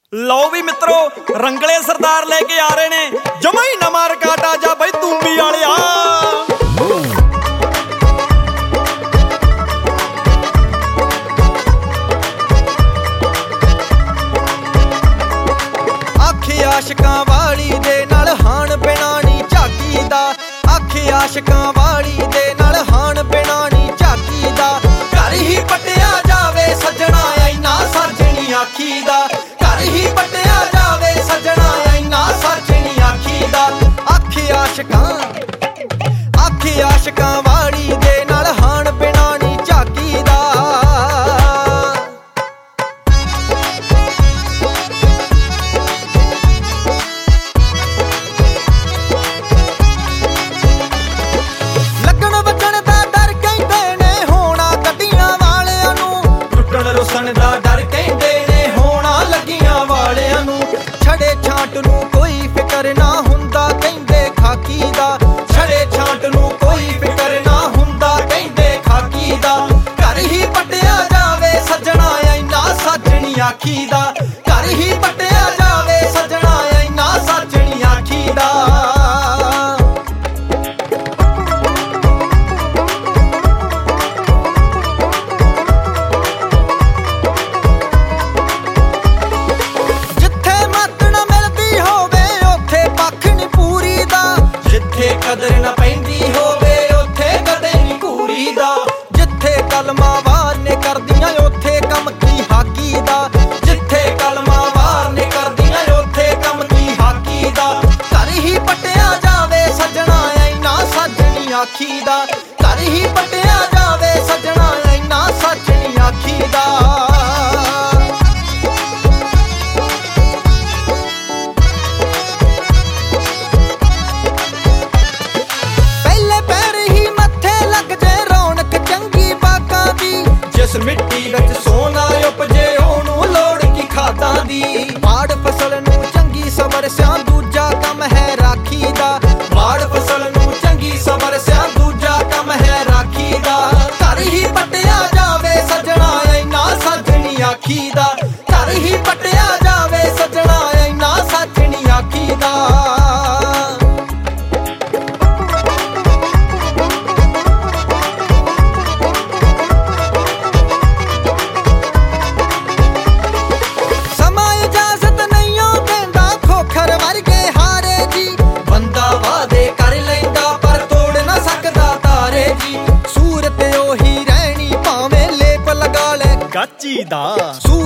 ਲਓ ਵੀ ਮਿੱਤਰੋ, ਰੰਗਲੇ ਸਰਦਾਰ ਲੈ ਕੇ ਆ ਰਹੇ ਨੇ ਜਮਾ ਹੀ ਨਵਾਂ ਰਿਕਾਰਡ ਆ ਜਾ ਬਈ ਤੂੰਬੀ ਵਾਲਿਆ। ਆਖੇ ਆਸ਼ਕਾਂ ਵਾਲੀ ਦੇ ਨਾਲ ਹਾਣ ਬਿਨਾ ਨੀ ਝਾਕੀ ਦਾ, ਆਖੇ ਆਸ਼ਕਾਂ ਵਾਲੀ ਦੇ ਨਾਲ ਹਾਣ ਬਿਨਾ ਨੀ ਝਾਕੀ ਦਾ। ਘਰ ਹੀ ਪਟਿਆ ਜਾਵੇ ਸੱਜਣਾ ਇੰਨਾ ਸੱਚ ਨੀ ਆਖੀ ਦਾ, ਘਰ ਹੀ ਪਟਿਆ ਜਾਵੇ ਸੱਜਣਾ ਇੰਨਾ ਸੱਚ ਨੀ ਆਖੀ ਦਾ। ਆਖੇ ਆਸ਼ਕਾਂ ਵਾਲੀ ਦੇ ਨਾਲ ਹਾਣ ਬਿਨਾ ਨੀ ਝਾਕੀ ਦਾ। ਰੁੱਸਣ ਦਾ ਡਰ ਕਹਿੰਦੇ ਨੇ ਹੋਣਾ ਲੱਗੀਆਂ ਵਾਲਿਆਂ ਨੂੰ। ਛੜੇ ਛਾਂਟ ਨੂੰ ਕੋਈ ਫਿਕਰ ਨਾ ਹੁੰਦਾ ਕਹਿੰਦੇ ਖਾਕੀ ਦਾ, ਛੜੇ ਛਾਂਟ ਨੂੰ ਕੋਈ ਫਿਕਰ ਨਾ ਹੁੰਦਾ ਕਹਿੰਦੇ ਖਾਕੀ ਦਾ। ਘਰ ਹੀ ਪਟਿਆ ਜਾਵੇ ਸੱਜਣਾ ਇੰਨਾ ਸੱਚ ਨੀ ਆਖੀ ਦਾ, ਘਰ ਹੀ ਪਟਿਆ ਜਾਵੇ ਸੱਜਣਾ ਇੰਨਾ ਸੱਚ ਨੀ ਆਖੀ ਦਾ। ਕਦਰ ਨਾ ਪੈਂਦੀ ਹੋਵੇ ਉੱਥੇ ਕਦੇ ਨੀ ਕੂੜੀ ਦਾ, ਜਿੱਥੇ ਕਲਮਾਂ ਵਾਰ ਨੇ ਕਰਦੀਆਂ ਉੱਥੇ ਕੰਮ ਕੀ ਹਾਕੀ ਦਾ, ਜਿੱਥੇ ਕਲਮਾਂ ਵਾਰ ਨੇ ਕਰਦੀਆਂ ਉੱਥੇ ਕੰਮ ਕੀ ਹਾਕੀ ਦਾ। ਘਰ ਹੀ ਪਟਿਆ ਜਾਵੇ ਸੱਜਣਾ ਇੰਨਾ ਸੱਚ ਨੀ ਆਖੀ ਦਾ, ਘਰ ਹੀ ਪਟਿਆ ਜਾਵੇ ਸੱਜਣਾ ਇੰਨਾ ਸੱਚ ਨੀ ਆਖੀ ਦਾ। ਜਿਸ ਮਿੱਟੀ ਵਿੱਚ ਸੋਨਾ ਉਪਜੇ ਉਹਨੂੰ ਲੋੜ ਕੀ ਖਾਦਾਂ ਦੀ। ਬਾੜ ਫਸਲ ਨੂੰ ਚੰਗੀ ਸਬਰ ਸਿਆਂ ਦੂਜਾ ਕੰਮ ਹੈ ਰਾਖੀ ਦਾ, ਬਾੜ ਫਸਲ ਨੂੰ ਚੰਗੀ ਸਬਰ ਸਿਆਂ ਦੂਜਾ ਕੰਮ ਹੈ ਰਾਖੀ ਦਾ। ਘਰ ਹੀ ਪਟਿਆ ਜਾਵੇ ਸੱਜਣਾ ਇੰਨਾ ਸੱਚ ਨੀ ਆਖੀ ਦਾ, ਘਰ ਹੀ ਪਟਿਆ ਜਾਵੇ ਸੱਜਣਾ ਇੰਨਾ ਸੱਚ ਨੀ ਆਖੀ ਦਾ। ਸੂਰਤ ਉਹੀ ਰਹਿਣੀ ਭਾਵੇਂ ਲੇਪ ਲਗਾ ਲੈ ਗਾਚੀ ਦਾ।